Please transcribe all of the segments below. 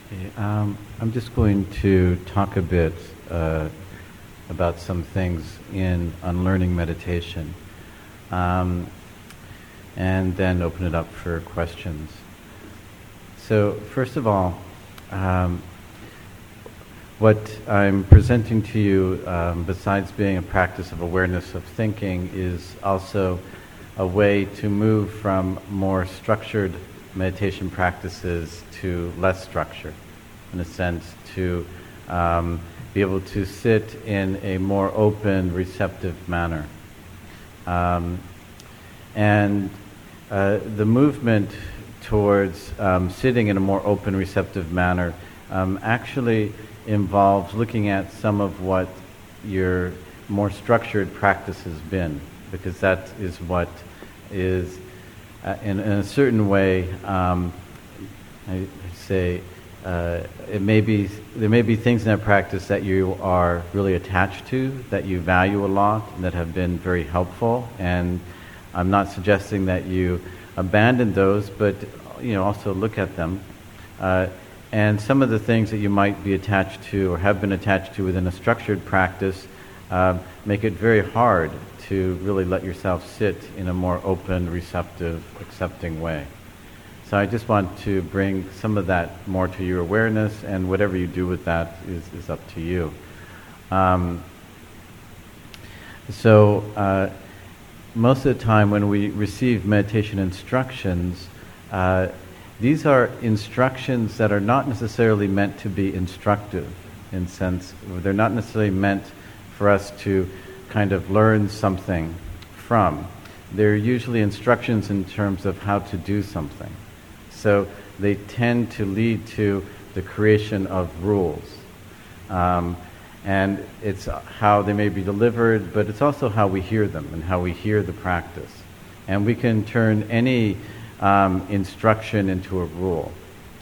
Okay, I'm just going to talk a bit about some things in unlearning meditation, and then open it up for questions. So, first of all, what I'm presenting to you, besides being a practice of awareness of thinking, is also a way to move from more structured meditation practices to less structured, in a sense, to be able to sit in a more open, receptive manner. And the movement towards sitting in a more open, receptive manner actually involves looking at some of what your more structured practice has been, because that is what is, in a certain way, I say, there may be things in that practice that you are really attached to, that you value a lot, and that have been very helpful. And I'm not suggesting that you abandon those, but also look at them. And some of the things that you might be attached to or have been attached to within a structured practice make it very hard to really let yourself sit in a more open, receptive, accepting way. So I just want to bring some of that more to your awareness, and whatever you do with that is up to you. So most of the time when we receive meditation instructions, these are instructions that are not necessarily meant to be instructive, in sense, they're not necessarily meant for us to kind of learn something from. They're usually instructions in terms of how to do something. So they tend to lead to the creation of rules. And it's how they may be delivered, but it's also how we hear them and how we hear the practice. And we can turn any instruction into a rule.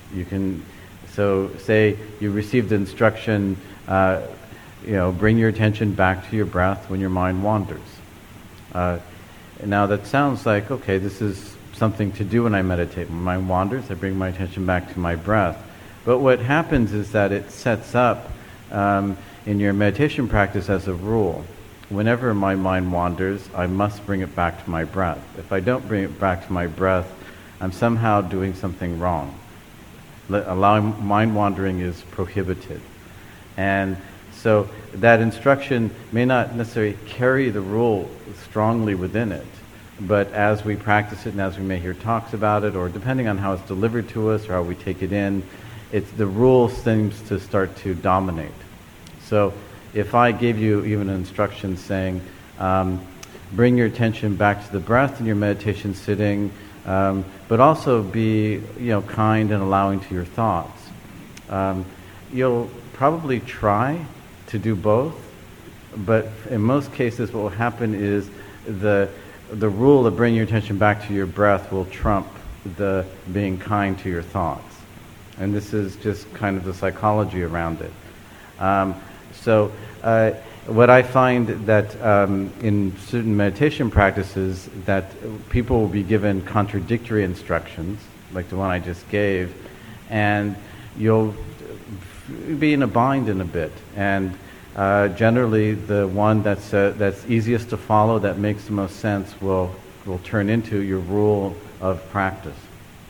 So say you received the instruction, bring your attention back to your breath when your mind wanders. Now that sounds like, okay, this is something to do when I meditate. When my mind wanders, I bring my attention back to my breath. But what happens is that it sets up in your meditation practice as a rule. Whenever my mind wanders, I must bring it back to my breath. If I don't bring it back to my breath, I'm somehow doing something wrong. Allowing mind wandering is prohibited. And so that instruction may not necessarily carry the rule strongly within it, but as we practice it and as we may hear talks about it, or depending on how it's delivered to us or how we take it in, the rule seems to start to dominate. So if I gave you even an instruction saying, bring your attention back to the breath in your meditation sitting, but also be kind and allowing to your thoughts, you'll probably try to do both, but in most cases what will happen is the rule of bringing your attention back to your breath will trump the being kind to your thoughts. And this is just kind of the psychology around it. So what I find that in certain meditation practices, that people will be given contradictory instructions, like the one I just gave, and you'll be in a bind in a bit. And generally, the one that's easiest to follow, that makes the most sense, will turn into your rule of practice.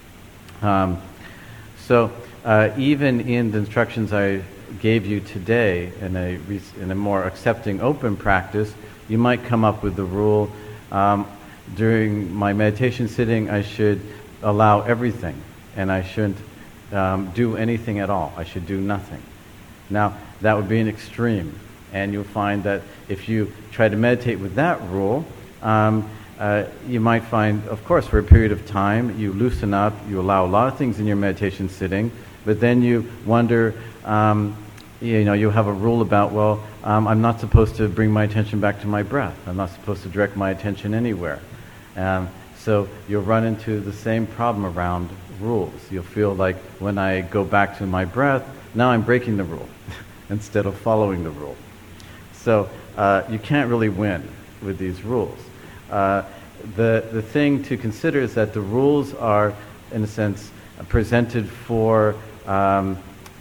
So even in the instructions I gave you today, in a more accepting, open practice, you might come up with the rule, during my meditation sitting, I should allow everything, and I shouldn't do anything at all. I should do nothing. Now, that would be an extreme, and you'll find that if you try to meditate with that rule, you might find, of course, for a period of time, you loosen up, you allow a lot of things in your meditation sitting, but then you wonder, you have a rule about, I'm not supposed to bring my attention back to my breath. I'm not supposed to direct my attention anywhere. So you'll run into the same problem around rules. You'll feel like when I go back to my breath, now I'm breaking the rule instead of following the rule. So you can't really win with these rules. The thing to consider is that the rules are, in a sense, presented for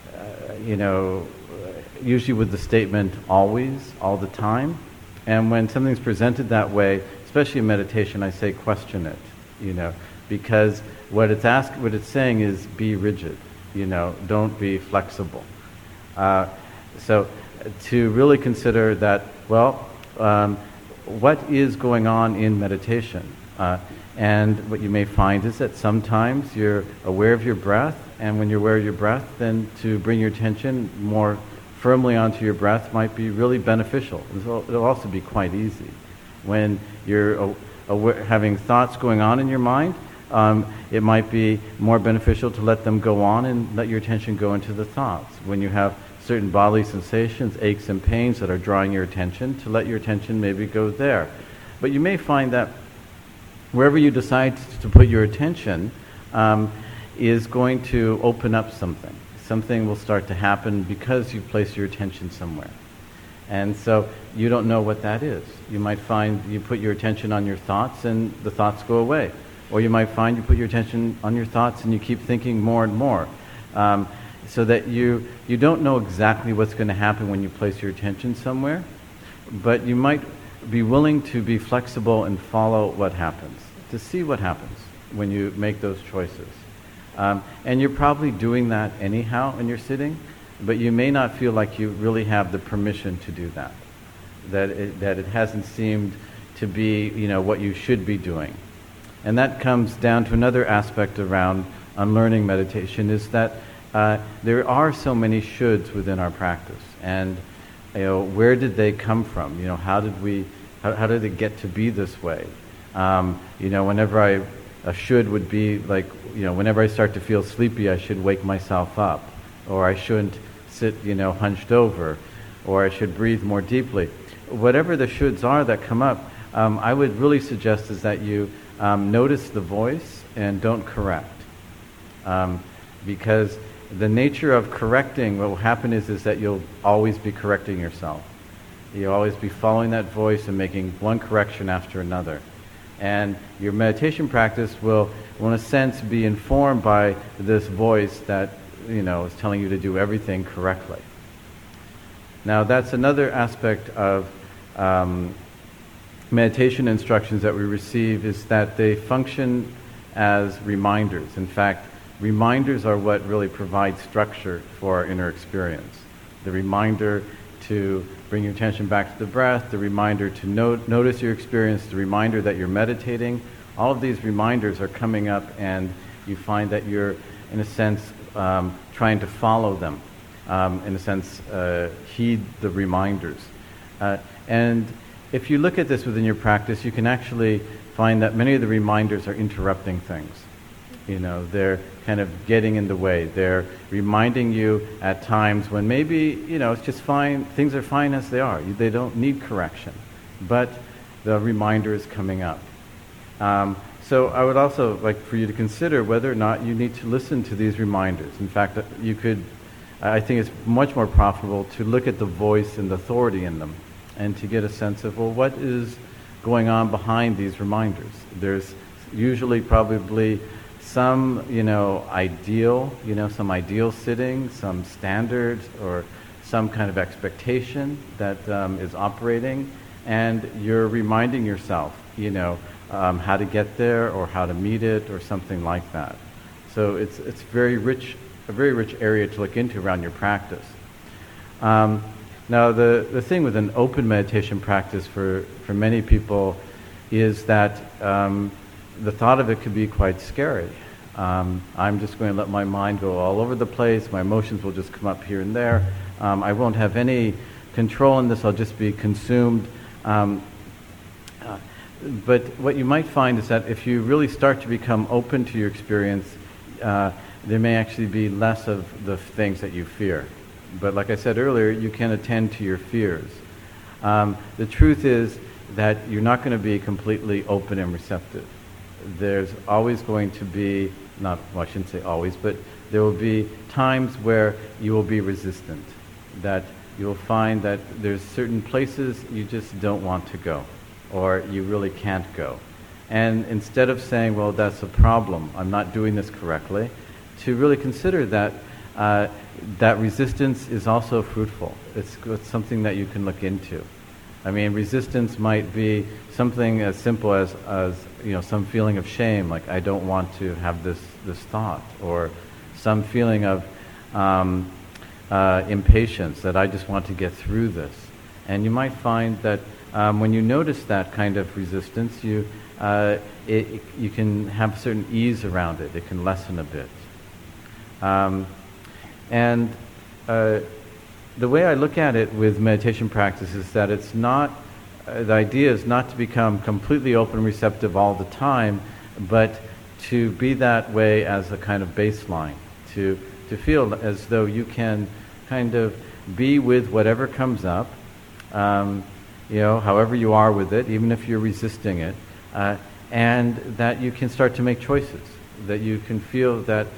usually with the statement always, all the time. And when something's presented that way, especially in meditation, I say question it, because what it's saying is be rigid, don't be flexible. So to really consider that, what is going on in meditation? And what you may find is that sometimes you're aware of your breath, and when you're aware of your breath, then to bring your attention more firmly onto your breath might be really beneficial. It'll also be quite easy. When you're having thoughts going on in your mind, it might be more beneficial to let them go on and let your attention go into the thoughts. When you have certain bodily sensations, aches and pains that are drawing your attention, to let your attention maybe go there. But you may find that wherever you decide to put your attention is going to open up something. Something will start to happen because you place your attention somewhere. And so you don't know what that is. You might find you put your attention on your thoughts and the thoughts go away. Or you might find you put your attention on your thoughts and you keep thinking more and more. So that you don't know exactly what's going to happen when you place your attention somewhere, but you might be willing to be flexible and follow what happens, to see what happens when you make those choices. And you're probably doing that anyhow when you're sitting, but you may not feel like you really have the permission to do that, that it hasn't seemed to be what you should be doing. And that comes down to another aspect around unlearning meditation, is that there are so many shoulds within our practice, and where did they come from? How did it get to be this way? Whenever a should would be like, whenever I start to feel sleepy, I should wake myself up, or I shouldn't sit, hunched over, or I should breathe more deeply. Whatever the shoulds are that come up, I would really suggest is that you notice the voice and don't correct, because the nature of correcting, what will happen is that you'll always be correcting yourself. You'll always be following that voice and making one correction after another. And your meditation practice will in a sense, be informed by this voice that, is telling you to do everything correctly. Now, that's another aspect of meditation instructions that we receive, is that they function as reminders. In fact, reminders are what really provide structure for our inner experience. The reminder to bring your attention back to the breath, the reminder to notice your experience, the reminder that you're meditating. All of these reminders are coming up, and you find that you're, in a sense, trying to follow them. In a sense, heed the reminders. And if you look at this within your practice, you can actually find that many of the reminders are interrupting things. They're kind of getting in the way. They're reminding you at times when maybe, it's just fine, things are fine as they are. They don't need correction. But the reminder is coming up. So I would also like for you to consider whether or not you need to listen to these reminders. In fact, I think it's much more profitable to look at the voice and the authority in them, and to get a sense of, well, what is going on behind these reminders? There's usually probably some, ideal, some ideal sitting, some standard, or some kind of expectation that is operating, and you're reminding yourself, how to get there or how to meet it or something like that. So it's very rich, a very rich area to look into around your practice. Now, the thing with an open meditation practice for many people is that the thought of it could be quite scary. I'm just going to let my mind go all over the place. My emotions will just come up here and there. I won't have any control in this. I'll just be consumed. But what you might find is that if you really start to become open to your experience, there may actually be less of the things that you fear. But like I said earlier, you can attend to your fears. The truth is that you're not going to be completely open and receptive. There's always going to be, I shouldn't say always, but there will be times where you will be resistant, that you'll find that there's certain places you just don't want to go, or you really can't go. And instead of saying, well, that's a problem, I'm not doing this correctly, to really consider that that resistance is also fruitful. It's something that you can look into. I mean, resistance might be something as simple as some feeling of shame, like I don't want to have this thought, or some feeling of impatience, that I just want to get through this. And you might find that when you notice that kind of resistance, you can have certain ease around it. It can lessen a bit. The way I look at it with meditation practice is that it's not, the idea is not to become completely open and receptive all the time, but to be that way as a kind of baseline, to feel as though you can kind of be with whatever comes up, however you are with it, even if you're resisting it, and that you can start to make choices, that you can feel that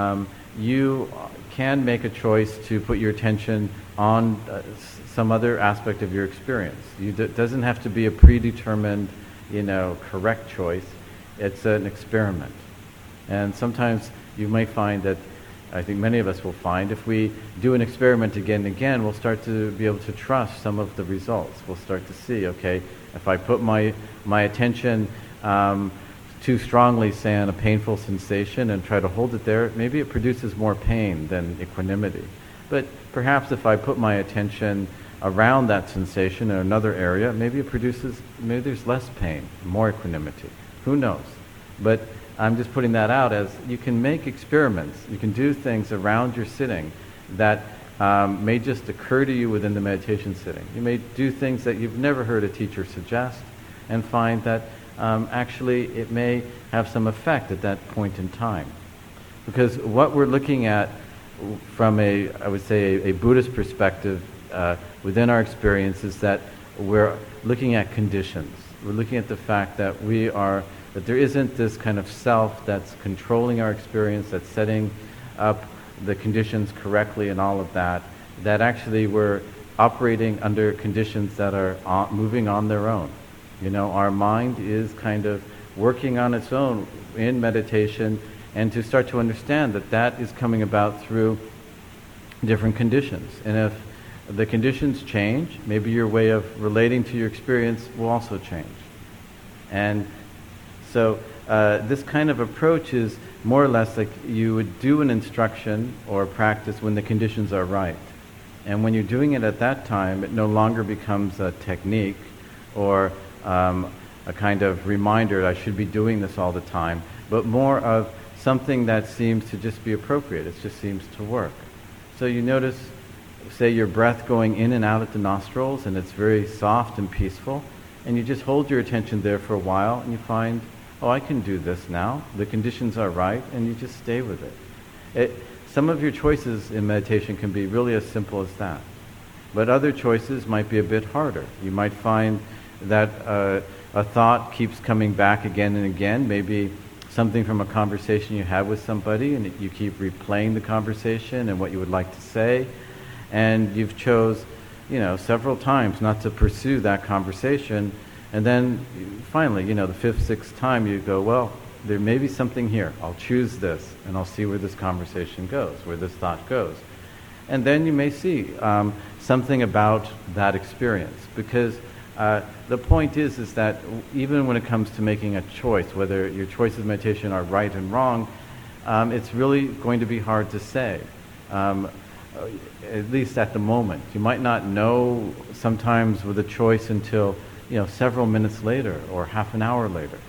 you can make a choice to put your attention on some other aspect of your experience. It doesn't have to be a predetermined, correct choice. It's an experiment. And sometimes you may find that, I think many of us will find, if we do an experiment again and again, we'll start to be able to trust some of the results. We'll start to see, okay, if I put my attention too strongly, say, on a painful sensation and try to hold it there, maybe it produces more pain than equanimity. But perhaps if I put my attention around that sensation in another area, maybe there's less pain, more equanimity. Who knows? But I'm just putting that out as you can make experiments. You can do things around your sitting that may just occur to you within the meditation sitting. You may do things that you've never heard a teacher suggest and find that actually it may have some effect at that point in time. Because what we're looking at from I would say, a Buddhist perspective within our experience is that we're looking at conditions. We're looking at the fact that that there isn't this kind of self that's controlling our experience, that's setting up the conditions correctly and all of that, that actually we're operating under conditions that are moving on their own. Our mind is kind of working on its own in meditation, and to start to understand that is coming about through different conditions. And if the conditions change, maybe your way of relating to your experience will also change. And so this kind of approach is more or less like you would do an instruction or practice when the conditions are right. And when you're doing it at that time, it no longer becomes a technique or a kind of reminder, I should be doing this all the time, but more of something that seems to just be appropriate. It just seems to work. So you notice, say, your breath going in and out at the nostrils, and it's very soft and peaceful, and you just hold your attention there for a while, and you find, oh, I can do this now. The conditions are right, and you just stay with it. Some of your choices in meditation can be really as simple as that. But other choices might be a bit harder. You might find that a thought keeps coming back again and again, maybe something from a conversation you had with somebody, and you keep replaying the conversation and what you would like to say, and you've chose, several times not to pursue that conversation, and then finally, the fifth, sixth time you go, well, there may be something here. I'll choose this, and I'll see where this conversation goes, where this thought goes. And then you may see something about that experience, because the point is that even when it comes to making a choice, whether your choices of meditation are right and wrong, it's really going to be hard to say, at least at the moment. You might not know sometimes with a choice until several minutes later or half an hour later.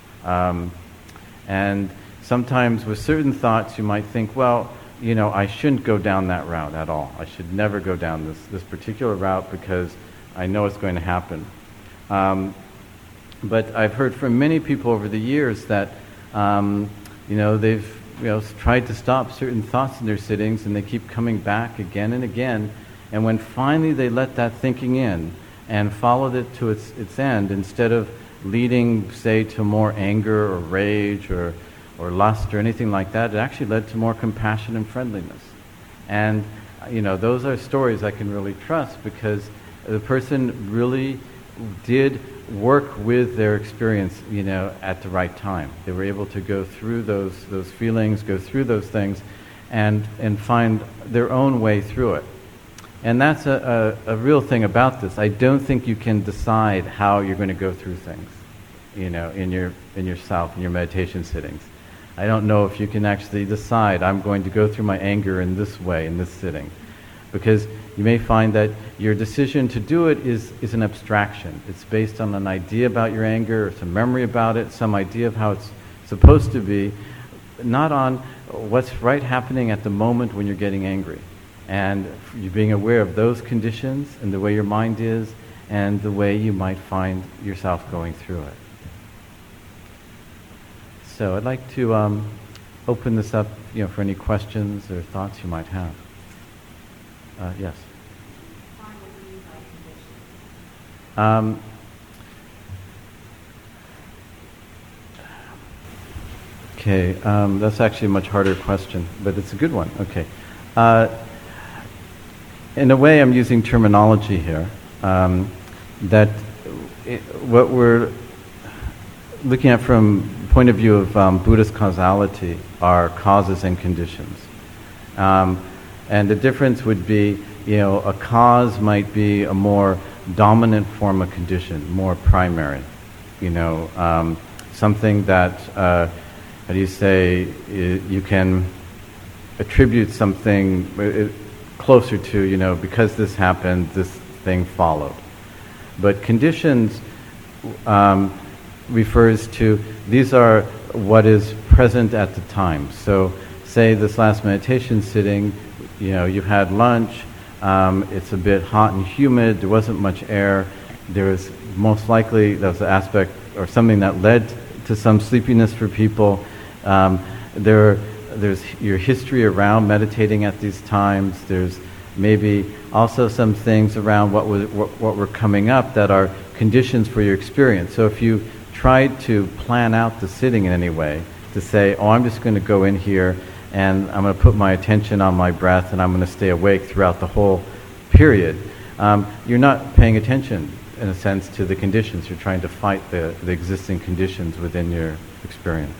And sometimes with certain thoughts you might think, well, I shouldn't go down that route at all. I should never go down this particular route because I know it's going to happen. But I've heard from many people over the years that they've tried to stop certain thoughts in their sittings, and they keep coming back again and again. And when finally they let that thinking in and followed it to its end, instead of leading, say, to more anger or rage or lust or anything like that, it actually led to more compassion and friendliness. And those are stories I can really trust, because the person really did work with their experience, at the right time. They were able to go through those feelings, go through those things, and find their own way through it. And that's a real thing about this. I don't think you can decide how you're going to go through things, in yourself, in your meditation sittings. I don't know if you can actually decide, I'm going to go through my anger in this way, in this sitting. Because you may find that your decision to do it is an abstraction. It's based on an idea about your anger, or some memory about it, some idea of how it's supposed to be, not on what's right happening at the moment when you're getting angry. And you being aware of those conditions and the way your mind is and the way you might find yourself going through it. So I'd like to open this up, for any questions or thoughts you might have. Yes. Okay, that's actually a much harder question, but it's a good one. Okay. In a way, I'm using terminology here, what we're looking at from the point of view of Buddhist causality are causes and conditions. And the difference would be, a cause might be a more dominant form of condition, more primary. Something that, how do you say, you can attribute something closer to, because this happened, this thing followed. But conditions refers to, these are what is present at the time. So say this last meditation sitting, you had lunch, it's a bit hot and humid, there wasn't much air, there was most likely, there was an aspect or something that led to some sleepiness for people. There's your history around meditating at these times. There's maybe also some things around what were coming up that are conditions for your experience. So if you tried to plan out the sitting in any way, to say, I'm just going to go in here and I'm going to put my attention on my breath and I'm going to stay awake throughout the whole period, you're not paying attention, in a sense, to the conditions. You're trying to fight the existing conditions within your experience.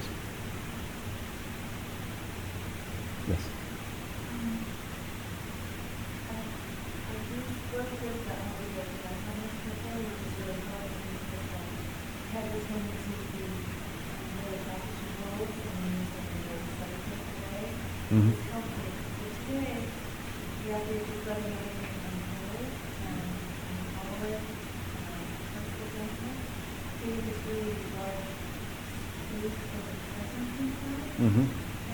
Yes. Mm-hmm. Mm-hmm.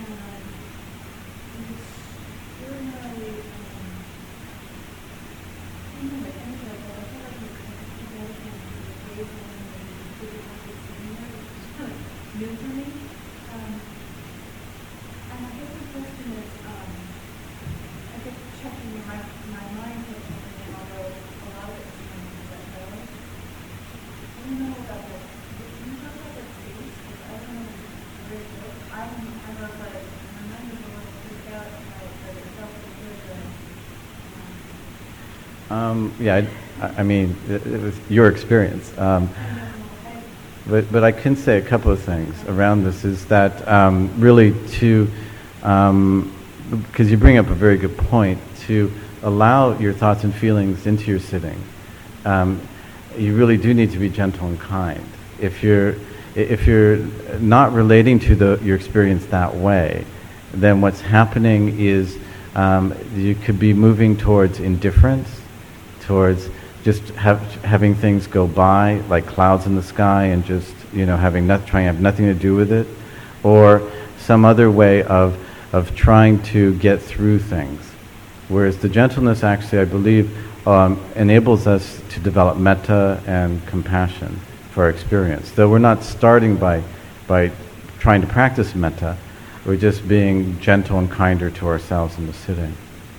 I mean, it was your experience. But I can say a couple of things around this, is that really to, because you bring up a very good point, to allow your thoughts and feelings into your sitting, you really do need to be gentle and kind. If you're not relating to your experience that way, then what's happening is you could be moving towards indifference, towards just having things go by like clouds in the sky and just trying to have nothing to do with it, or some other way of trying to get through things. Whereas the gentleness actually, I believe, enables us to develop metta and compassion for our experience. Though we're not starting by trying to practice metta, we're just being gentle and kinder to ourselves in the sitting.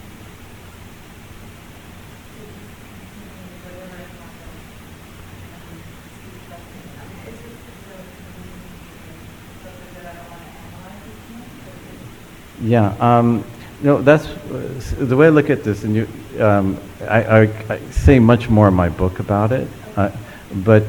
Yeah, that's the way I look at this, and I say much more in my book about it, but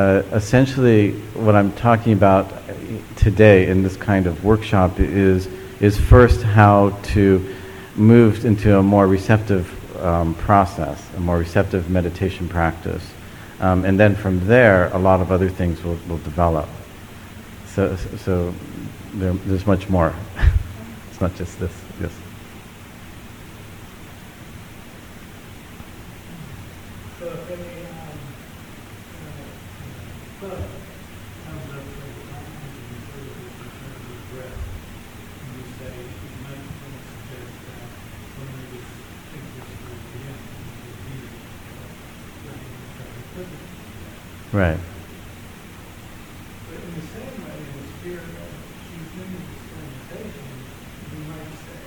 essentially what I'm talking about today in this kind of workshop is is first how to move into a more receptive process, a more receptive meditation practice. And then from there, a lot of other things will develop. So there's much more. It's not just this. Yes. So if any thought comes up for the consciousness and sort of the breath, and you say you might suggest that when we just think this through again, Right. But in the same way, in the spirit of choosing this sensation, you might say,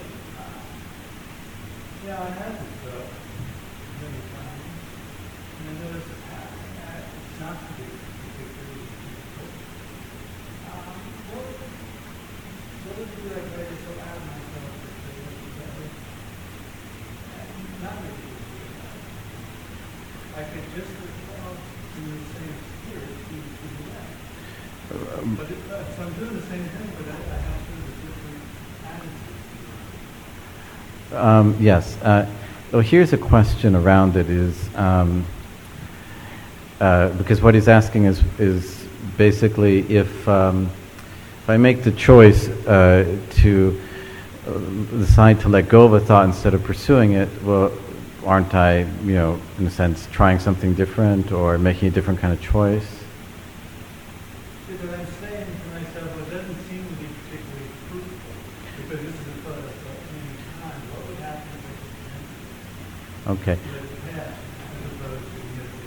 yeah, I had this thought many times, and I noticed a pattern that it's not to be particularly important. What would be like if I just allow myself to say what you said, and not make it about it? I could just recall in the same spirit to the left. But so I'm doing the same thing, but I have sort of a different attitude. Yes. Well, here's a question around it is, because what he's asking is basically if I make the choice to decide to let go of a thought instead of pursuing it, well, aren't I, in a sense, trying something different or making a different kind of choice? Because I'm saying to myself, well, it doesn't seem to be particularly fruitful, because this is a thought I've thought many times. What would happen if it's Okay. let it pass, as opposed to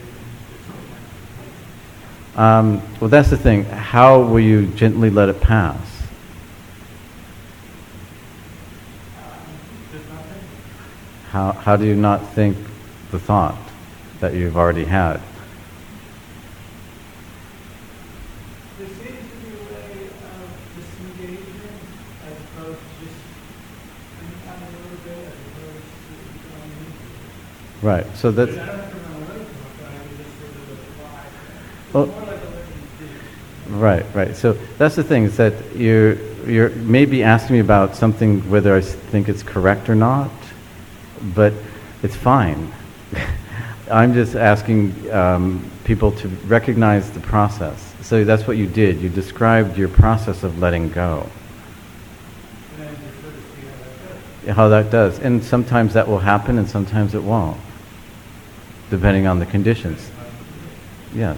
meditating just Well, that's the thing. How will you gently let it pass? just nothing? How do you not think the thought that you've already had? There seems to be a way of disengagement as opposed to just spending time a little bit as opposed to going into it. Right. So But that's I don't have to run away from it, but I can just sort of apply. It's Well- more like a living right. Right. So that's the thing is that you're maybe asking me about something whether I think it's correct or not, but it's fine. I'm just asking people to recognize the process. So that's what you did. You described your process of letting go. and then just sort of see how that goes. How that does. And sometimes that will happen and sometimes it won't, depending on the conditions. Yes.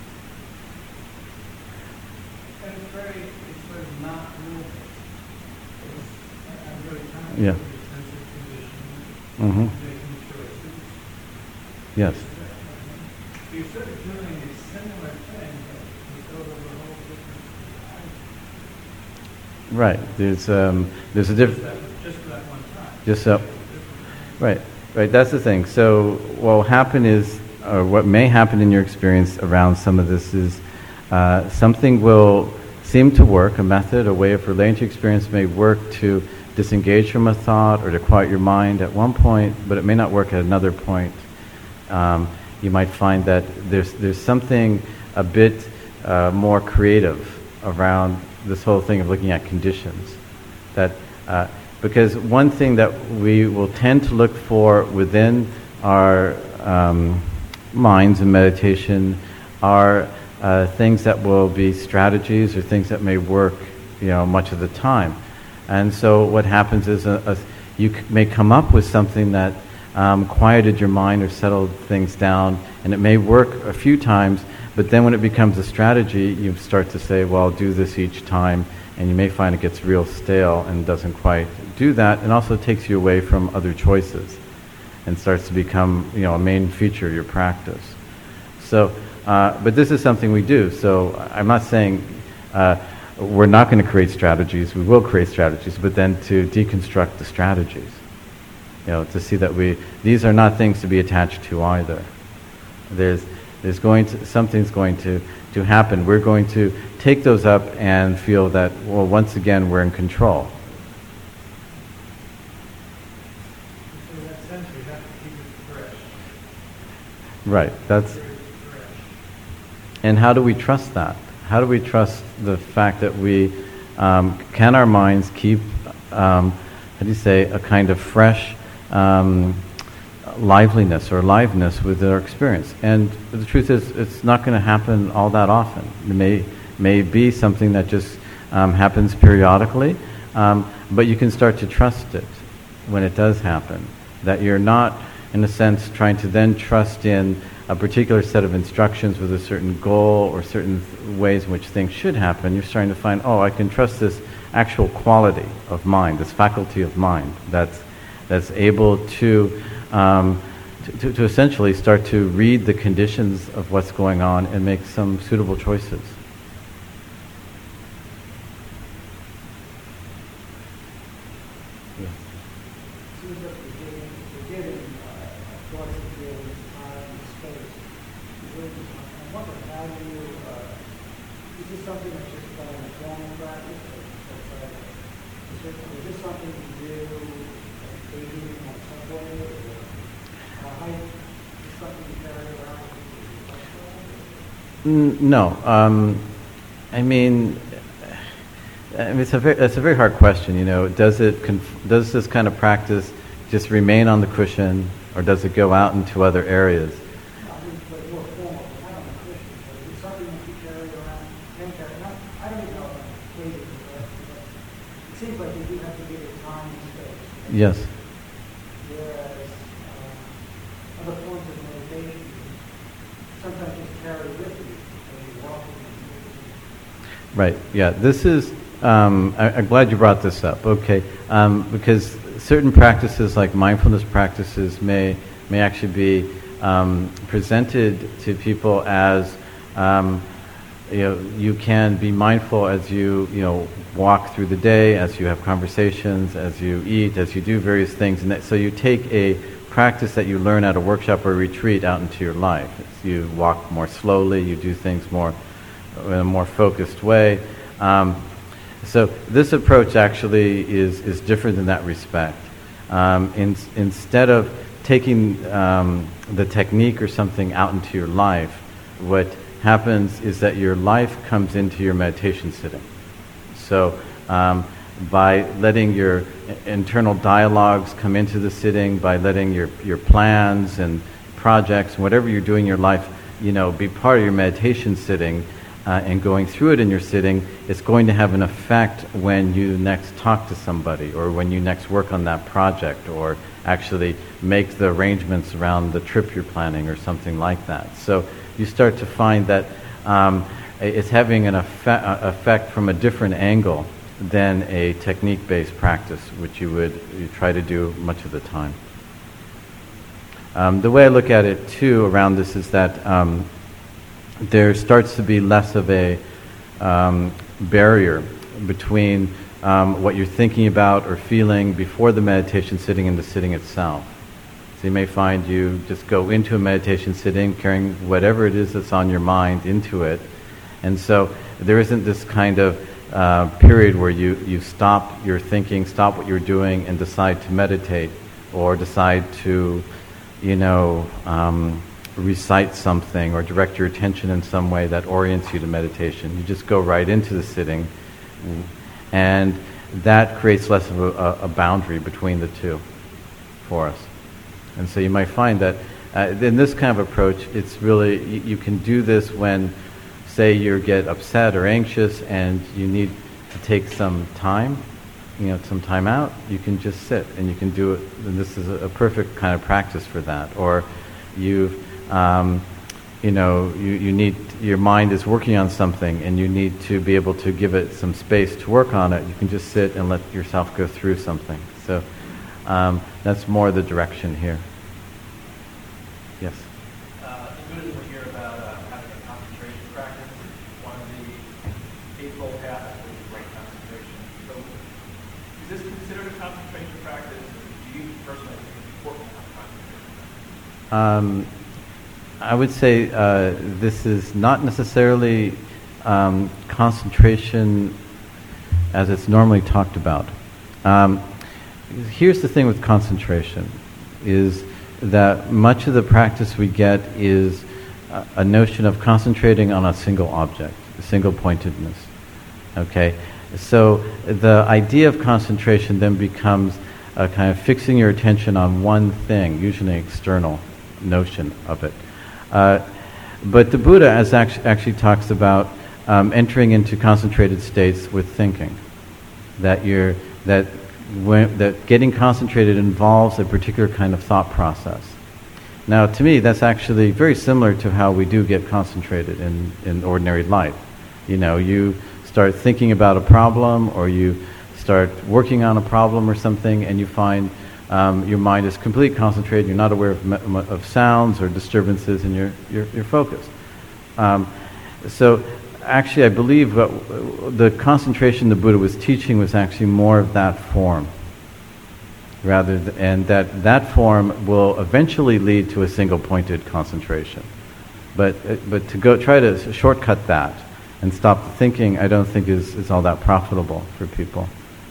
And it's sort of not moving. I'm really trying to Yeah. get a sense of condition, Mm-hmm. making choices. Yes. So you're sort of doing a similar thing, but with over a whole different Right. There's a different. just for that one time. Just so. Right. Right. That's the thing. So what will happen is, or what may happen in your experience around some of this is, something will seem to work. A method, a way of relating to experience may work to disengage from a thought or to quiet your mind at one point, but it may not work at another point. You might find that there's something a bit more creative around this whole thing of looking at conditions. That because one thing that we will tend to look for within our minds in meditation are things that will be strategies or things that may work, much of the time. And so what happens is you may come up with something that quieted your mind or settled things down, and it may work a few times, but then when it becomes a strategy, you start to say, well, I'll do this each time, and you may find it gets real stale and doesn't quite do that, and also takes you away from other choices and starts to become, a main feature of your practice. So, but this is something we do, so I'm not saying we're not going to create strategies. We will create strategies, but then to deconstruct the strategies. To see that these are not things to be attached to either. Something's going to happen. We're going to take those up and feel that, well, once again, we're in control. So in that sense, we have to keep it fresh. Right. Very fresh. And how do we trust that? How do we trust the fact that can our minds keep how do you say, a kind of fresh liveliness or aliveness with their experience. And the truth is, it's not going to happen all that often. It may be something that just happens periodically, but you can start to trust it when it does happen. That you're not, in a sense, trying to then trust in a particular set of instructions with a certain goal or certain ways in which things should happen. You're starting to find, oh, I can trust this actual quality of mind, this faculty of mind that's able to essentially start to read the conditions of what's going on and make some suitable choices. Yeah. Seems like we're getting thoughts of getting time and space. I wonder how you, is this something that's just done in a formal practice? Is this something you do daily on subway, or hike? Is this something you carry around? No. I mean, it's a very hard question. You know, does this kind of practice just remain on the cushion, or does it go out into other areas? It seems like you do have to give it time and space. Yes. Whereas other forms of meditation sometimes just carry with you when you're walking. Right. Yeah. This is. I'm glad you brought this up. Okay. Because certain practices, like mindfulness practices, may actually be presented to people as you can be mindful as you walk through the day, as you have conversations, as you eat, as you do various things, and so you take a practice that you learn at a workshop or retreat out into your life. You walk more slowly, you do things more in a more focused way. So this approach actually is different in that respect. Instead of taking the technique or something out into your life, what happens is that your life comes into your meditation sitting. So by letting your internal dialogues come into the sitting, by letting your plans and projects, whatever you're doing in your life, be part of your meditation sitting, and going through it in your sitting, it's going to have an effect when you next talk to somebody, or when you next work on that project, or actually make the arrangements around the trip you're planning or something like that. So you start to find that it's having an effect from a different angle than a technique-based practice, which you try to do much of the time. The way I look at it, too, around this is that there starts to be less of a barrier between what you're thinking about or feeling before the meditation sitting and the sitting itself. So you may find you just go into a meditation sitting carrying whatever it is that's on your mind into it. And so there isn't this kind of period where you stop your thinking, stop what you're doing, and decide to meditate, or decide to, recite something or direct your attention in some way that orients you to meditation. You just go right into the sitting, and that creates less of a boundary between the two for us. And so you might find that in this kind of approach, it's really, you can do this when, say, you get upset or anxious and you need to take some time, some time out. You can just sit and you can do it, and this is a perfect kind of practice for that. Or you need, your mind is working on something and you need to be able to give it some space to work on it. You can just sit and let yourself go through something. So that's more the direction here. Yes? In Buddhism, we hear about having a concentration practice. One of the Eightfold Path is great concentration. So is this considered a concentration practice? Or do you personally think it's important to have concentration practice? I would say this is not necessarily concentration as it's normally talked about. Here's the thing with concentration, is that much of the practice we get is a notion of concentrating on a single object, a single pointedness. Okay? So the idea of concentration then becomes a kind of fixing your attention on one thing, usually an external notion of it. But the Buddha actually talks about entering into concentrated states with thinking. That getting concentrated involves a particular kind of thought process. Now, to me, that's actually very similar to how we do get concentrated in ordinary life. You start thinking about a problem, or you start working on a problem or something, and you find your mind is completely concentrated. You're not aware of sounds or disturbances, and you're focused. So, actually, I believe the concentration the Buddha was teaching was actually more of that form, and that form will eventually lead to a single-pointed concentration. But to try to shortcut that and stop the thinking, I don't think is all that profitable for people.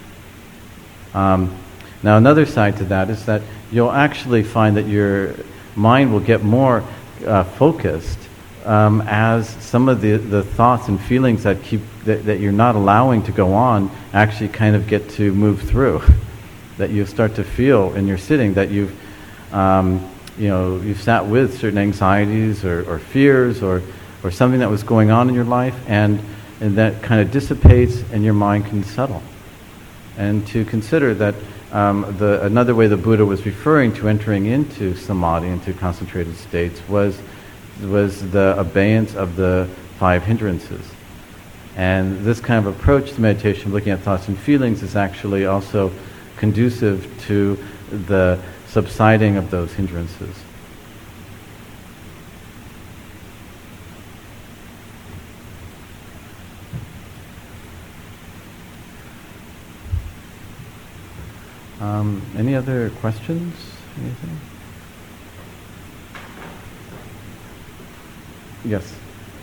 Now, another side to that is that you'll actually find that your mind will get more focused as some of the thoughts and feelings that you're not allowing to go on actually kind of get to move through. That you start to feel in your sitting that you've sat with certain anxieties or fears or something that was going on in your life, and that kind of dissipates and your mind can settle. And to consider that another way the Buddha was referring to entering into samadhi, into concentrated states, was the abeyance of the 5 hindrances. And this kind of approach to meditation, looking at thoughts and feelings, is actually also conducive to the subsiding of those hindrances. Any other questions? Anything? Yes.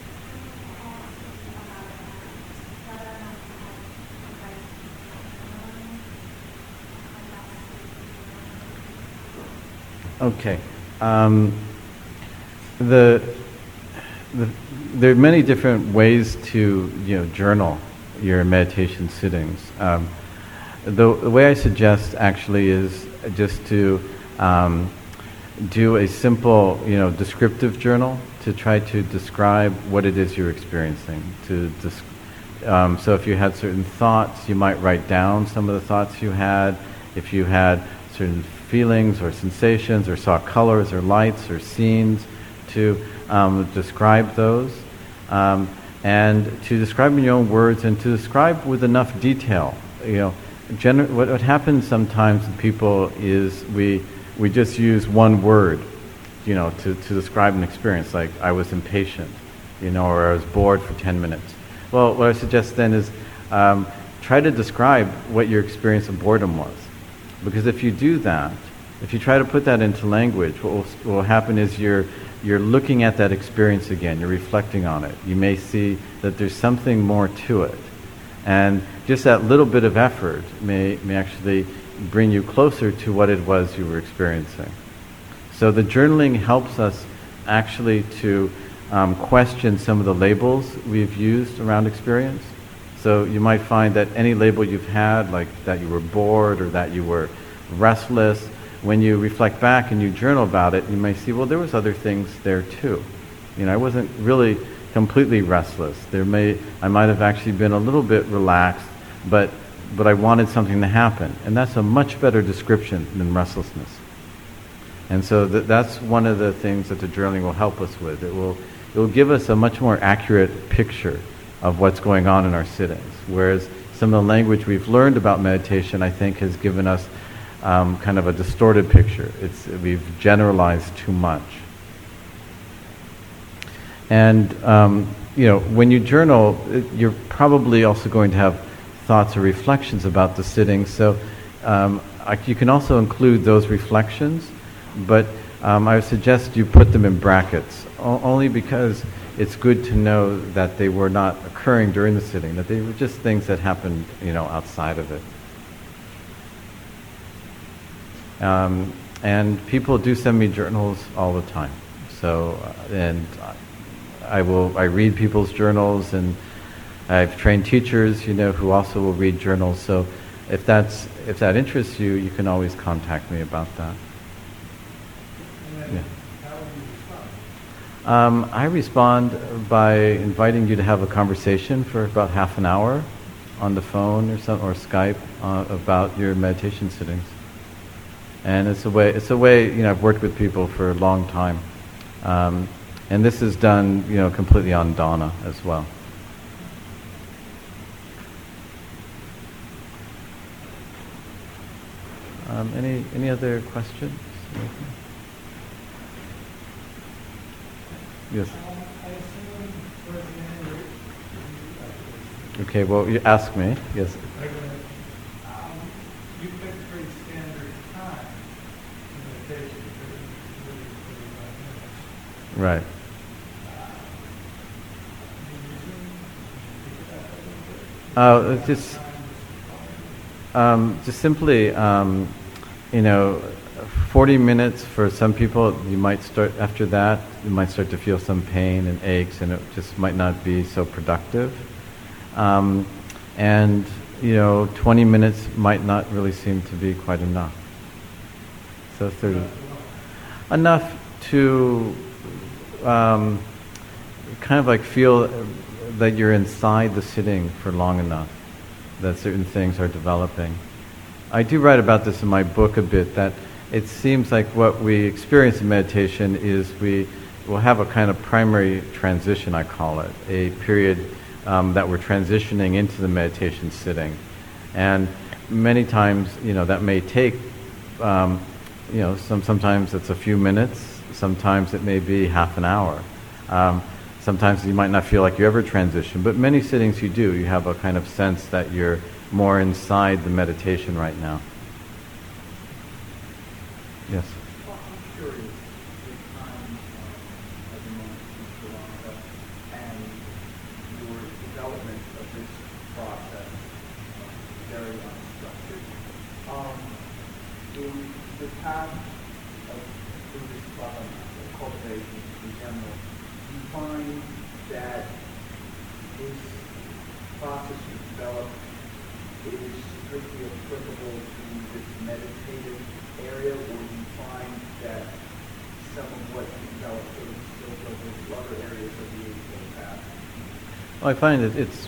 Okay. There are many different ways to journal your meditation sittings. The way I suggest actually is just to do a simple descriptive journal to try to describe what it is you're experiencing. So if you had certain thoughts, you might write down some of the thoughts you had. If you had certain feelings or sensations or saw colors or lights or scenes, to describe those, and to describe in your own words, and to describe with enough detail. What happens sometimes with people is we just use one word, to describe an experience, like I was impatient, or I was bored for 10 minutes. Well, what I suggest then is try to describe what your experience of boredom was. Because if you do that, if you try to put that into language, what will happen is you're looking at that experience again, you're reflecting on it. You may see that there's something more to it. And just that little bit of effort may actually bring you closer to what it was you were experiencing. So the journaling helps us actually to question some of the labels we've used around experience. So you might find that any label you've had, like that you were bored or that you were restless, when you reflect back and you journal about it, you may see, well, there was other things there too. I wasn't really completely restless. I might have actually been a little bit relaxed, but I wanted something to happen. And that's a much better description than restlessness. And so that's one of the things that the journaling will help us with. It will give us a much more accurate picture of what's going on in our sittings. Whereas some of the language we've learned about meditation, I think, has given us kind of a distorted picture. We've generalized too much. And when you journal, you're probably also going to have thoughts or reflections about the sitting. So you can also include those reflections, but I would suggest you put them in brackets, only because it's good to know that they were not occurring during the sitting, that they were just things that happened, outside of it. And people do send me journals all the time. So, and I read people's journals, and I've trained teachers, who also will read journals. So if that interests you, you can always contact me about that. And then Yeah. how would you respond? I respond by inviting you to have a conversation for about half an hour on the phone or Skype about your meditation sittings. And it's a way, I've worked with people for a long time. And this is done, completely on Dana as well. Any other questions? Yes. I assume towards the end, Okay, well, you ask me. Yes. you pick a pretty standard time for meditation, 30, 45 minutes. Right. Just simply, 40 minutes for some people, you might start, after that, you might start to feel some pain and aches, and it just might not be so productive. And 20 minutes might not really seem to be quite enough. So 30. Enough to kind of like feel that you're inside the sitting for long enough, that certain things are developing. I do write about this in my book a bit, that it seems like what we experience in meditation is we will have a kind of primary transition, I call it, a period that we're transitioning into the meditation sitting. And many times, that may take, sometimes it's a few minutes, sometimes it may be half an hour. Sometimes you might not feel like you ever transition, but many sittings you do. You have a kind of sense that you're more inside the meditation right now. Yes? Well, I'm curious, the time as a monk in Sri Lanka and your development of this process, very unstructured. In the path of Buddhist cultivation in general, you find that this process you develop is strictly applicable to this meditative area, or you find that some of what you develop sort of spills over to other areas of the Eightfold Path? Well, I find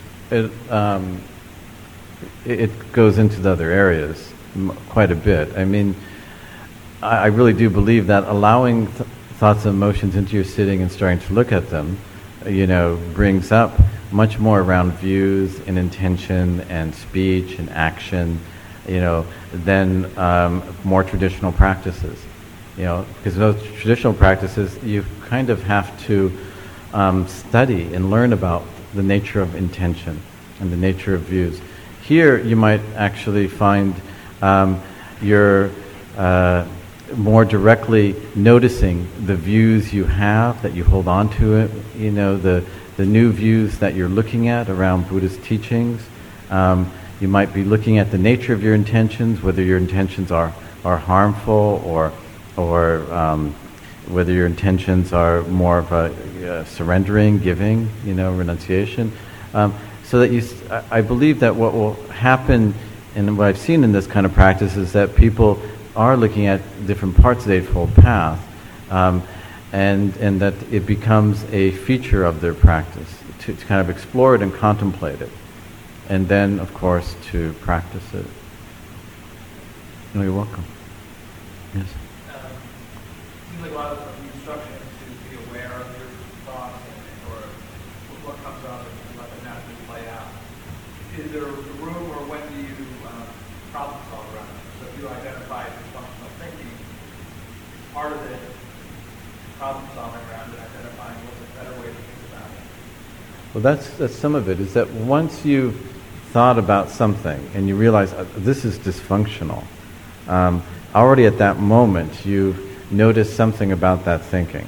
it goes into the other areas quite a bit. I mean, I really do believe that allowing thoughts and emotions into your sitting and starting to look at them, brings up much more around views and intention and speech and action, than more traditional practices. Because those traditional practices, you kind of have to study and learn about the nature of intention and the nature of views. Here, you might actually find you're more directly noticing the views you have, that you hold on to it, the new views that you're looking at around Buddhist teachings. You might be looking at the nature of your intentions, whether your intentions are harmful or whether your intentions are more of a surrendering, giving, renunciation. So that I believe that what will happen, and what I've seen in this kind of practice, is that people are looking at different parts of the Eightfold Path, and that it becomes a feature of their practice to kind of explore it and contemplate it, and then, of course, to practice it. No, you're welcome. Yes. Seems like a lot of the instruction is to be aware of your thoughts or what comes up and let them naturally play out. Is there a room, or when do you problem solve around it? So if you identify dysfunctional thinking, part of it, problem solving around it, identifying what's a better way to think about it. Well, that's some of it, is that once you've thought about something and you realize this is dysfunctional, already at that moment you've noticed something about that thinking.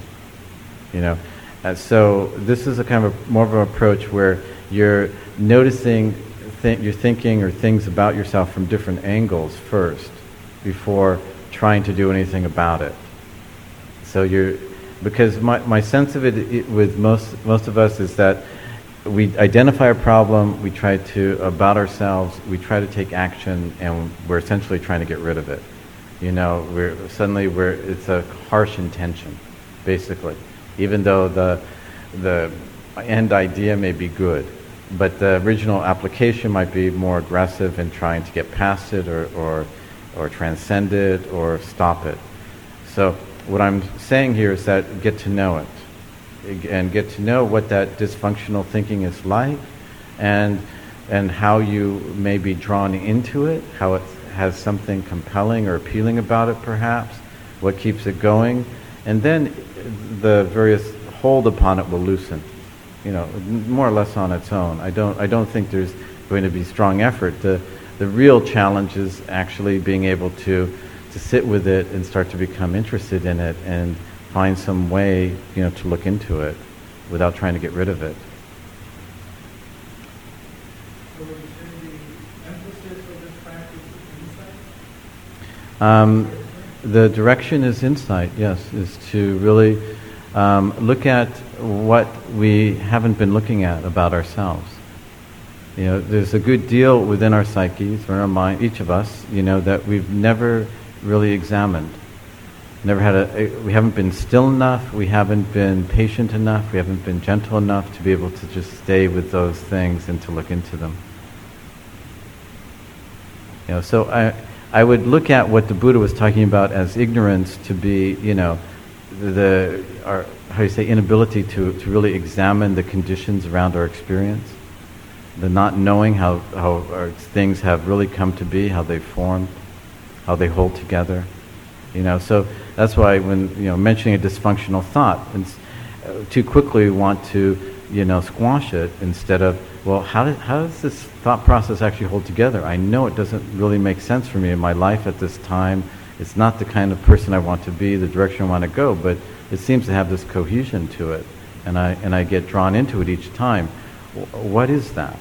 So this is a kind of more of an approach where you're noticing you're thinking or things about yourself from different angles first before trying to do anything about it. So because my sense of it with most of us is that we identify a problem, we try to, about ourselves, we try to take action, and we're essentially trying to get rid of it. You know, it's a harsh intention, basically, even though the end idea may be good, but the original application might be more aggressive in trying to get past it or transcend it or stop it. So what I'm saying here is that get to know it and get to know what that dysfunctional thinking is like and how you may be drawn into it, how it has something compelling or appealing about it perhaps, what keeps it going, and then the various hold upon it will loosen, you know, more or less on its own. I don't think there's going to be strong effort. The real challenge is actually being able to sit with it and start to become interested in it and find some way, you know, to look into it without trying to get rid of it. So would you say the emphasis of this practice is insight? The direction is insight, yes, is to really look at what we haven't been looking at about ourselves. You know, there's a good deal within our psyches, or our mind, each of us, you know, that we've never really examined. We haven't been still enough, we haven't been patient enough, we haven't been gentle enough to be able to just stay with those things and to look into them. You know, so I would look at what the Buddha was talking about as ignorance to be, you know, inability to really examine the conditions around our experience, the not knowing how our things have really come to be, how they formed, how they hold together, you know. So that's why when, you know, mentioning a dysfunctional thought, and too quickly we want to, you know, squash it instead of, well, how does this thought process actually hold together? I know it doesn't really make sense for me in my life at this time. It's not the kind of person I want to be, the direction I want to go, but it seems to have this cohesion to it, and I get drawn into it each time. What is that?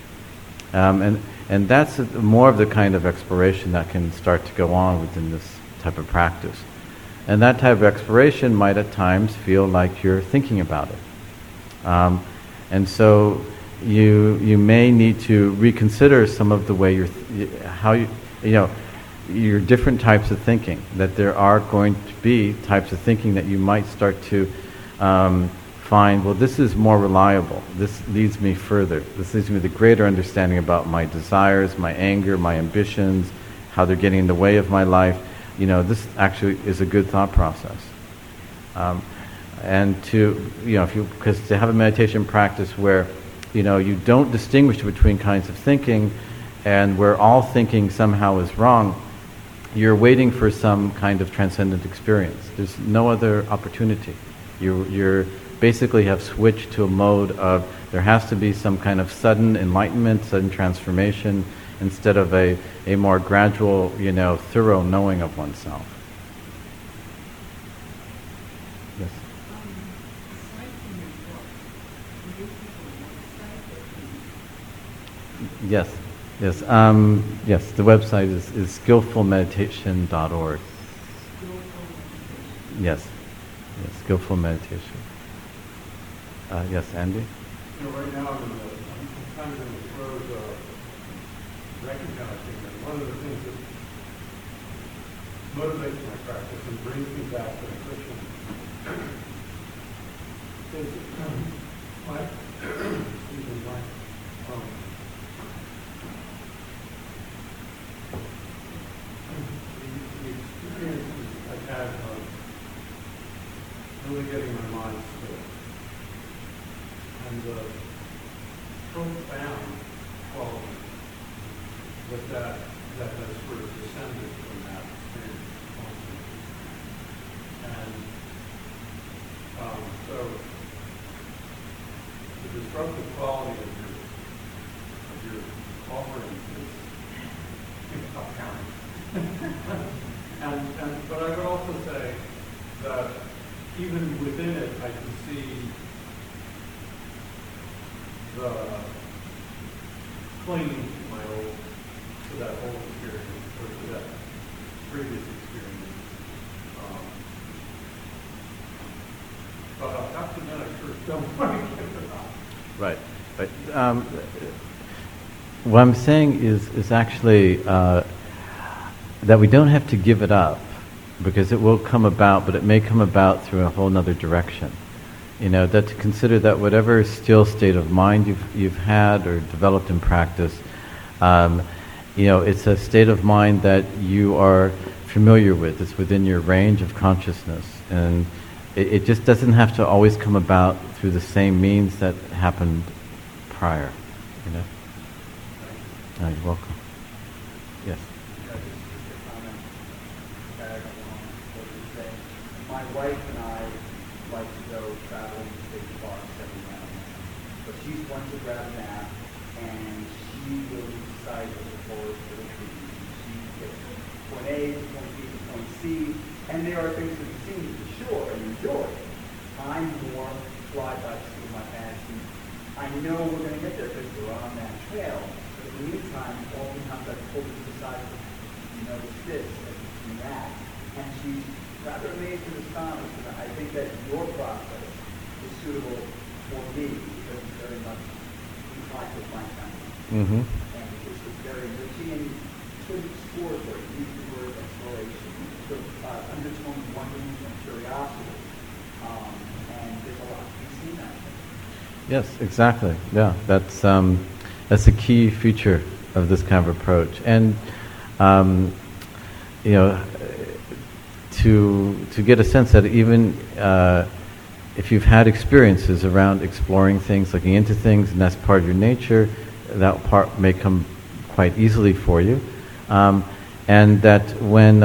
And that's more of the kind of exploration that can start to go on within this type of practice. And that type of exploration might at times feel like you're thinking about it. And so you may need to reconsider some of the way your different types of thinking, that there are going to be types of thinking that you might start to find, well, this is more reliable. This leads me further. This leads me to greater understanding about my desires, my anger, my ambitions, how they're getting in the way of my life. You know, this actually is a good thought process. And to, you know, because to have a meditation practice where, you know, you don't distinguish between kinds of thinking and where all thinking somehow is wrong, you're waiting for some kind of transcendent experience. There's no other opportunity. You're basically have switched to a mode of there has to be some kind of sudden enlightenment, sudden transformation, instead of a more gradual, you know, thorough knowing of oneself. Yes. Yes. Yes. Yes. The website is skillfulmeditation.org. Yes. Yes. Skillful meditation. Yes, Andy? You know, right now I'm kind of in the throes of recognizing that one of the things that motivates my practice and brings me back to the Christian is my the experiences I've had of really getting my mind still. And the profound quality that has sort of descended from that experience. And so the disruptive quality of your offering is not counting. But I would also say that even within it, I can see the clinging to that whole experience, or to that previous experience. But after that, I sure don't want to give it up. Right. what I'm saying is actually that we don't have to give it up because it will come about, but it may come about through a whole other direction. You know, that to consider that whatever still state of mind you've had or developed in practice, you know, it's a state of mind that you are familiar with. It's within your range of consciousness, and it just doesn't have to always come about through the same means that happened prior. You know. You're welcome. Yes. Just a comment, tag along what you're saying. My wife and I like to go traveling to big parks every now and then. But she's one to grab a nap, and she will lose sight of the forest for the trees. She gets from point A to point B to point C, and there are things to be seen for sure and enjoy. I'm more fly by the seat of my pants, and I know we're going to get there because we're on that trail. In the meantime, oftentimes I pull to the side, you notice this and that. And she's rather amazed and astonished. And I think that your process is suitable for me because it's very much inclined with my family. Mm-hmm. And it's very enriching and sort of explores or use the word exploration, sort of undertones wonderment and curiosity. And there's a lot to be seen out there. Yes, exactly. Yeah, that's a key feature of this kind of approach, and you know, to get a sense that even if you've had experiences around exploring things, looking into things, and that's part of your nature, that part may come quite easily for you, and that when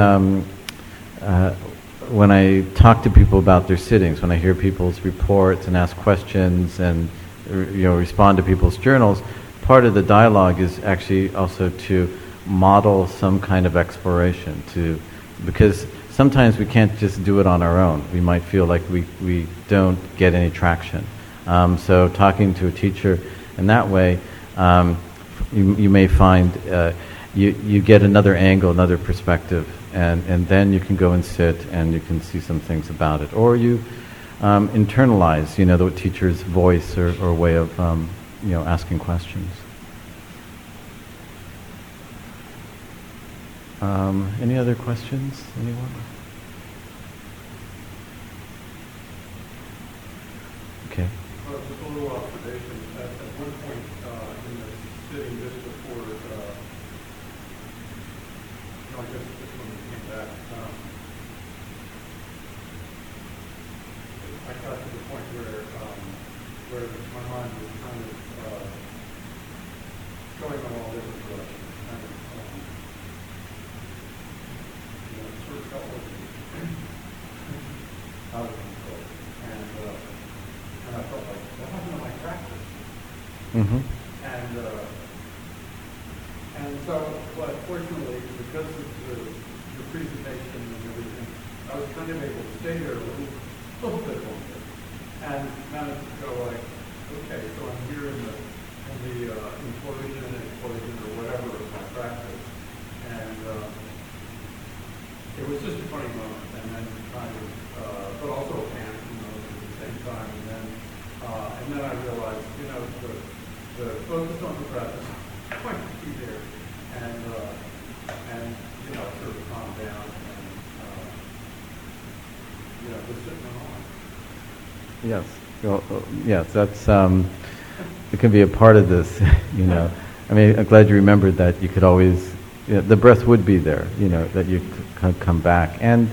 I talk to people about their sittings, when I hear people's reports and ask questions and respond to people's journals, part of the dialogue is actually also to model some kind of exploration, because sometimes we can't just do it on our own. We might feel like we don't get any traction. So talking to a teacher in that way, you may find you get another angle, another perspective, and then you can go and sit and you can see some things about it. Or you internalize, the teacher's voice or way of asking questions. Any other questions? Anyone? Okay. Just a little observation. At one point in the sitting just before, I guess just when we came back, I got to the point where my mind was kind of going in all different directions. Kind of, sort of felt like out of control. And I felt like, what happened to my practice? Mm-hmm. And so, but fortunately, because of the presentation and everything, I was kind of able to stay there a little bit longer, and managed to go like, okay, so I'm here in the implosion or whatever of my practice, and it was just a funny moment, and then kind of, but also a panic, at the same time, and then I realized, the focus on the breath is quite key there, and sort of calm down and just sitting on. Yes. Well, yes, that's it can be a part of this, I mean, I'm glad you remembered that you could always, the breath would be there, that you could come back. And,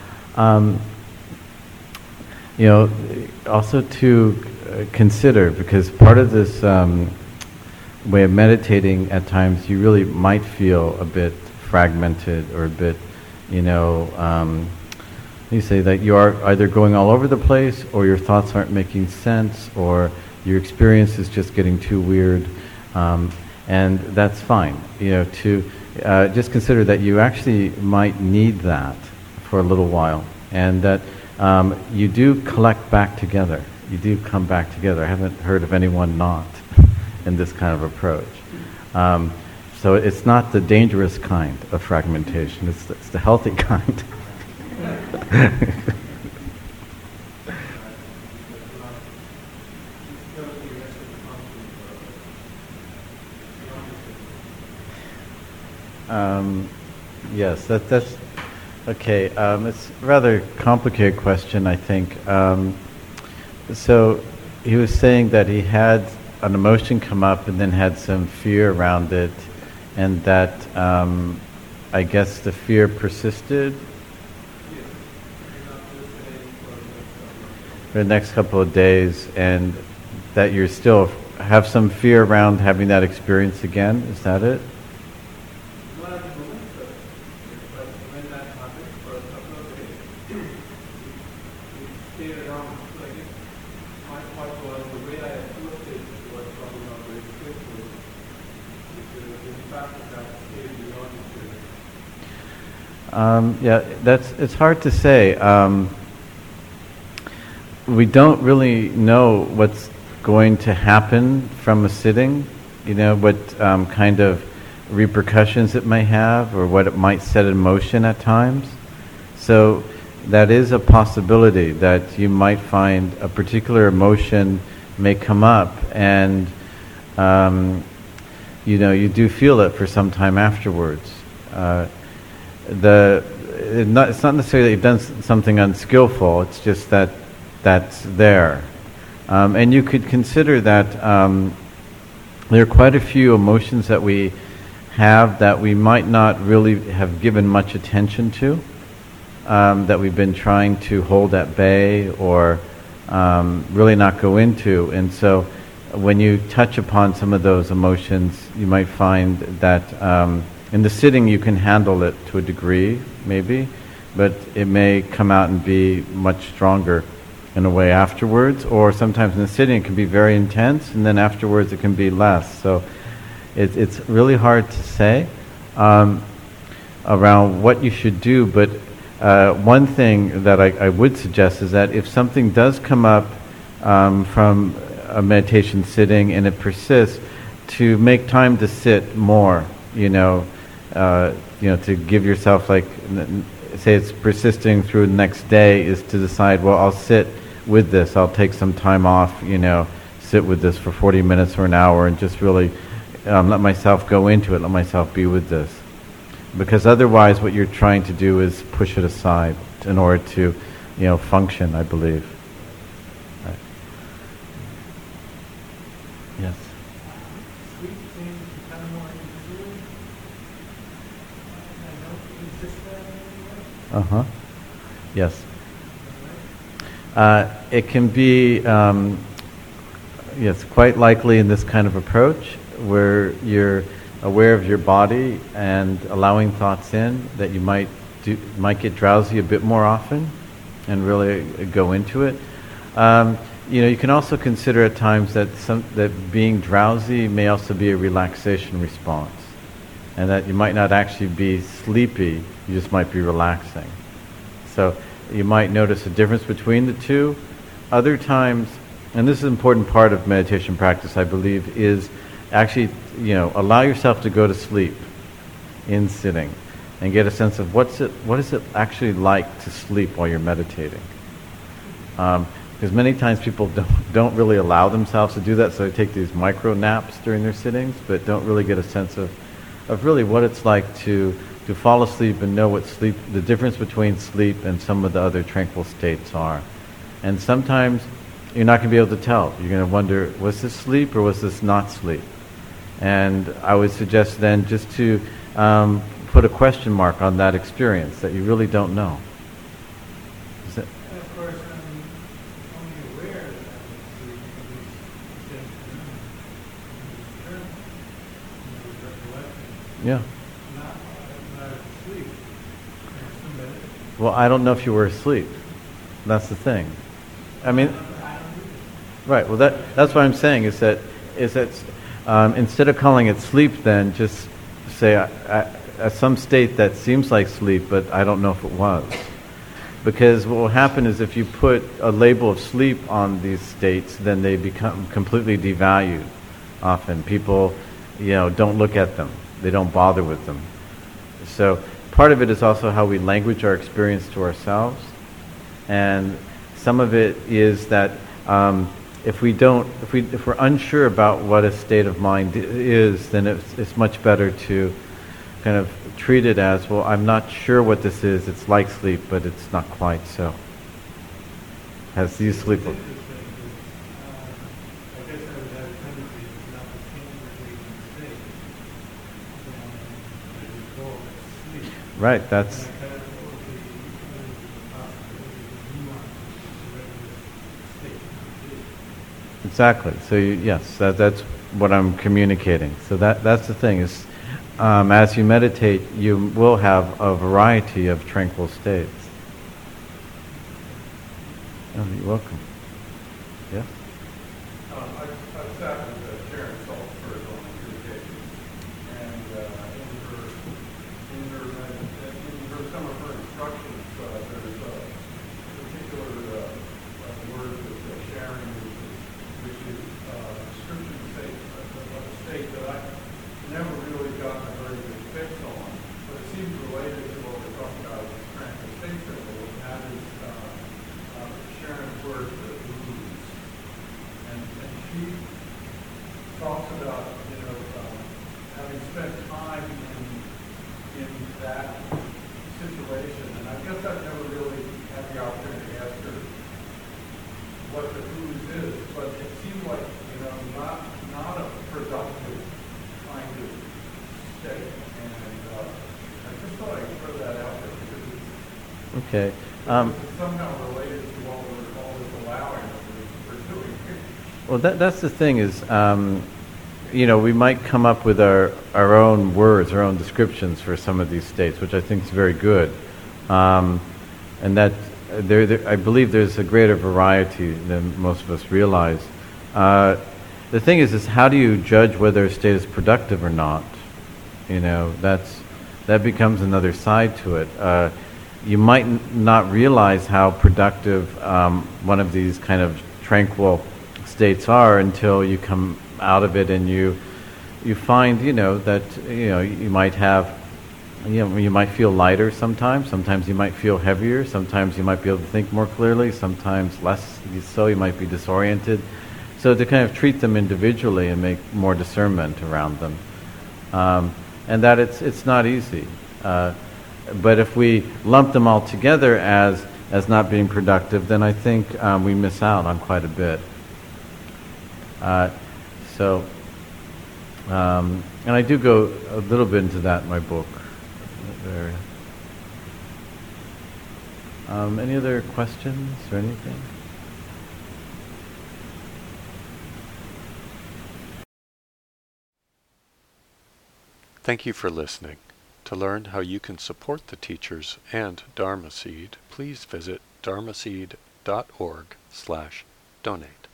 also to consider, because part of this way of meditating, at times you really might feel a bit fragmented or a bit, you say that you are either going all over the place, or your thoughts aren't making sense, or your experience is just getting too weird, and that's fine. To just consider that you actually might need that for a little while, and that you do collect back together. You do come back together. I haven't heard of anyone not in this kind of approach. So it's not the dangerous kind of fragmentation. It's the healthy kind. Yes, that's okay. It's a rather complicated question, I think. So he was saying that he had an emotion come up and then had some fear around it, and that I guess the fear persisted for the next couple of days, and that you're still have some fear around having that experience again. Is that it? Not at the moment, but when that happened for a couple of days, it stayed around. Like my thought was the way I approached it was probably not very skillful, because the impact of that stayed beyond the period. It's hard to say. We don't really know what's going to happen from a sitting, what kind of repercussions it may have or what it might set in motion at times. So that is a possibility that you might find a particular emotion may come up and you do feel it for some time afterwards. It's not necessarily that you've done something unskillful, it's just that that's there. And you could consider that there are quite a few emotions that we have that we might not really have given much attention to, that we've been trying to hold at bay or really not go into. And so when you touch upon some of those emotions, you might find that in the sitting you can handle it to a degree, maybe, but it may come out and be much stronger in a way afterwards, or sometimes in the sitting it can be very intense, and then afterwards it can be less. So it's really hard to say around what you should do, but one thing that I would suggest is that if something does come up from a meditation sitting and it persists, to make time to sit more, to give yourself, like, say it's persisting through the next day, is to decide, well, I'll sit with this, I'll take some time off, sit with this for 40 minutes or an hour and just really let myself go into it, let myself be with this. Because otherwise what you're trying to do is push it aside in order to, function, I believe. Right. Yes. Sleep seems to become more intuitive. I don't resist that anymore. Yes. It can be, yes, quite likely in this kind of approach where you're aware of your body and allowing thoughts in, that you might get drowsy a bit more often and really go into it. You can also consider at times that being drowsy may also be a relaxation response, and that you might not actually be sleepy, you just might be relaxing. So you might notice a difference between the two. Other times, and this is an important part of meditation practice, I believe, is actually, allow yourself to go to sleep in sitting and get a sense of what is it actually like to sleep while you're meditating. Because many times people don't really allow themselves to do that, so they take these micro naps during their sittings, but don't really get a sense of really what it's like to fall asleep and know what the difference between sleep and some of the other tranquil states are. And sometimes you're not going to be able to tell. You're going to wonder, was this sleep or was this not sleep? And I would suggest then just to put a question mark on that experience, that you really don't know. Is it? And of course, I'm only aware that I was sleeping in this recollection. Yeah. Not asleep. Well, I don't know if you were asleep. That's the thing. I mean, right. Well, that's what I'm saying is that instead of calling it sleep, then just say at some state that seems like sleep, but I don't know if it was. Because what will happen is if you put a label of sleep on these states, then they become completely devalued. Often people, don't look at them. They don't bother with them. So part of it is also how we language our experience to ourselves, and some of it is that if we're unsure about what a state of mind is, then it's much better to kind of treat it as, well, I'm not sure what this is. It's like sleep, but it's not quite so. As you sleep. It's interesting that, I guess I would have a tendency to not to change the waking state as a result of sleep. Right, that's, And I kind of thought the possibility of nuance to regular state. exactly. So yes, that's what I'm communicating. So that's the thing is, as you meditate, you will have a variety of tranquil states. Oh, you're welcome. Yes? I've sat with Sharon Salzberg on a few occasions, and in her some of her instructions, there's a particular word that Sharon uses, which is description state, of a state that I've never really gotten a very good fix on, but it seems related to what we're talking about with tranquil state symbol, and that is Sharon's word for ooze. And she talks about, having spent time in that situation, and I guess I've never really had the opportunity to ask her what the ooze is, but it seemed like, not a productive kind of state. And I just thought I'd throw that out there because Okay. it's somehow related to what we're always allowing we're doing. Well, that's the thing is, we might come up with our own words, our own descriptions for some of these states, which I think is very good. And that I believe there's a greater variety than most of us realize. The thing is how do you judge whether a state is productive or not? That becomes another side to it. You might not realize how productive one of these kind of tranquil states are until you come out of it and you find that you might have you might feel lighter sometimes you might feel heavier, sometimes you might be able to think more clearly, sometimes less so, you might be disoriented. So to kind of treat them individually and make more discernment around them, and that it's not easy. But if we lump them all together as not being productive, then I think we miss out on quite a bit. And I do go a little bit into that in my book. There. Any other questions or anything? Thank you for listening. To learn how you can support the teachers and Dharma Seed, please visit dharmaseed.org/donate.